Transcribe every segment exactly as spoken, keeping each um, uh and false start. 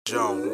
Jones.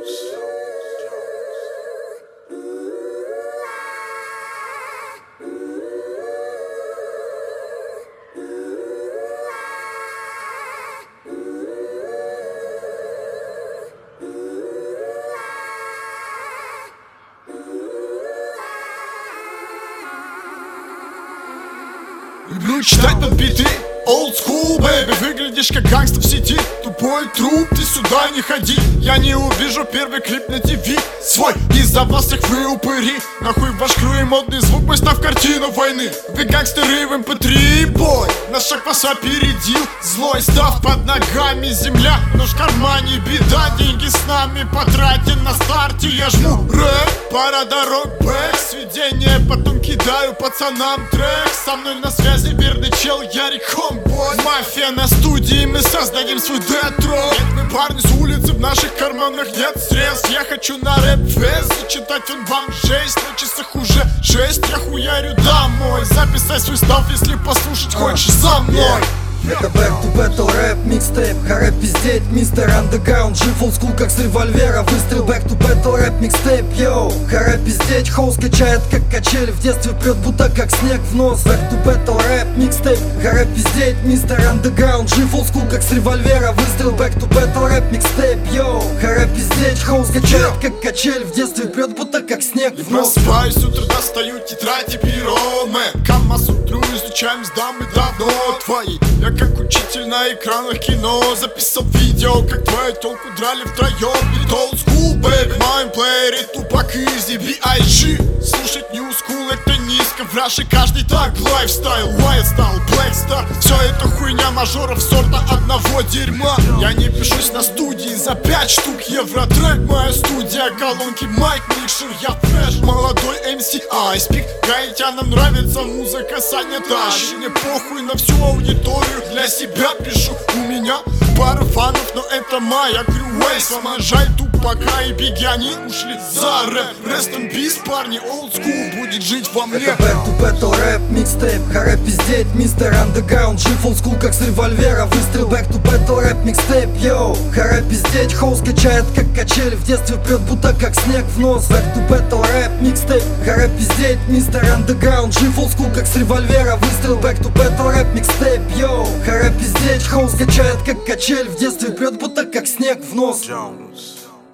Люблю читать подбиты, old school, baby. Выглядишь как гангстер в сети, тупой труп, ты сюда не ходи. Я не увижу первый клип на ТВ свой, из-за вас всех вы упыри. Нахуй ваш кру и модный звук, мой став картину войны. Вы гангстеры в эм пэ три, бой, на шаг вас опередил. Злой став под ногами земля, нож в кармане беда. Деньги с нами потратен на старте, я жму рэп, пара дорог бэк. Сведение потом кидаю пацанам трек. Со мной на связи верный чел Ярик Homeboy. Мафия на студии, мы создадим свой Детройт. Мы парни с улицы, в наших карманах нет средств. Я хочу на рэп-фест, зачитать он вам жесть. На часах уже шесть, я хуярю домой. Записать свой став, если послушать хочешь за мной. Это back to battle рэп, микстейп, харе пиздеть, мистер андеграунд. Жив олдскул как с револьвера, выстрел. Back to battle рэп, микстейп, йоу. Харе пиздеть, хоус качает как качели. В детстве прет будто как снег в нос. Back to battle рэп, микстейп, харе пиздеть, мистер андеграунд. Жив олдскул как с револьвера, выстрел. Back to battle рэп, микстейп, йоу. Харе пиздеть, хоус качает как качели. В детстве прет будто как снег в нос. Просыпаюсь, с утра достаю тетрадь и перо, мэн. Камасутру изучаем с дамы давно твои. Я как учитель на экранах кино записал видео, как твою тёлку драли втроём. Перед old school, baby, майнплеере, тупак изи, би ай джи. Слушать new school это низко, в раше каждый так. Лайфстайл, white style, black star. Все это хуйня мажоров сорта одного дерьма. Я не пишусь на студии за пять штук евро. Трек, моя студия, колонки, майк, микшер, я фреш. Молодой эм си Айспик, гаитянам нравится музыка, Саня тащит. Мне похуй на всю аудиторию, для себя пишу. У меня пара фанов, но это моя крювейс. Вам жаль тупака и Бигги, они ушли за рэп. Rest in peace, парни, old school будет жить во мне. Это back to battle рэп, микстейп, харе пиздеть, мистер андеграунд. Жив олдскул как с револьвера, выстрел. Back to battle рэп, микстейп, йоу. Харе пиздеть, хоус качает как качели. В детстве прет будто как снег в нос. Back to battle рэп, микстейп, харе пиздеть, мистер андеграунд. Жив олдскул как с револьвера, выстрел. Back to battle рэп, микстейп, йоу. Харе пиздеть, хоус качает как качель. В детстве прет будто как снег в нос. Jones.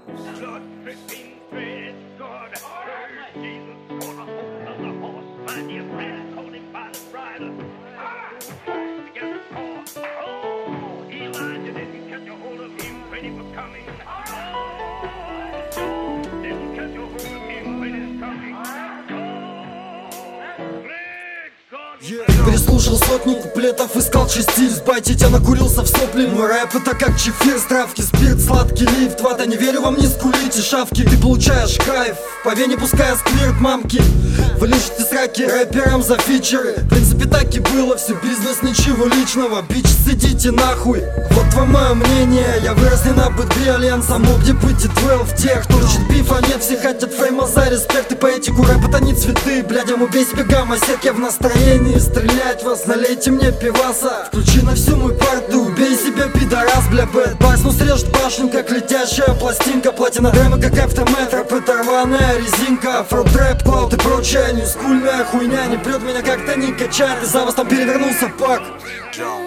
Переслушал сотни куплетов, искал части сбайтить, я накурился в сопли. Мой рэп это как чефир с травки, спирт, сладкий лифт. Вата, не верю вам, не скулите шавки. Ты получаешь кайф, по вене пуская сквирт мамки. Вы лишите сраки рэперам за фичеры. В принципе так и было, все бизнес, ничего личного. Бич, сидите нахуй, вот вам мое мнение. Я вырос не на бытбе альянса, мог где быть и двелв. Тех, кто учит бифа, нет, все хотят фейма за респект и поэтику. Рэп это не цветы, блядям убей себе гамма-сет. Я в настроении стрелять вас, налейте мне пиваса. Включи на всю мою парту, убей себя, пидорас, бля, бэт бас. Ну срежет башню, как летящая пластинка. Платина дрема, как автомат, рэп это рваная резинка. Афро-трэп, клауд и прочая ньюскульная хуйня. Не прет меня как-то не качает, из-за вас там перевернулся пак. Jones.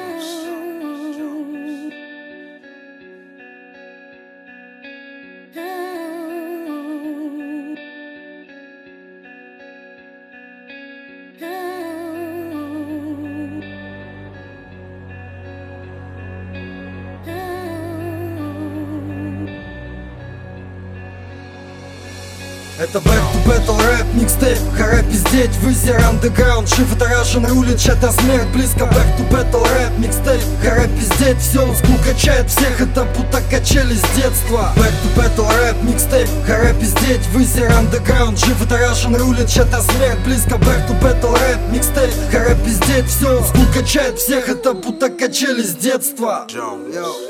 Это back to battle рэп, микстейп, харе пиздеть, вызер андеграунд. Шиф это Russian рулит, чья-то смерть близко. Back to battle рэп, микстейп, харе пиздеть, все олдскул качает всех, это будто качели с детства. Back to battle рэп, микстейп, харе пиздеть, вызер андеграунд. Шиф это Russian рулит, чья-то смерть близко. Back to battle рэп, микстейп, харе пиздеть, все олдскул качает всех, это будто качели с детства. Jones.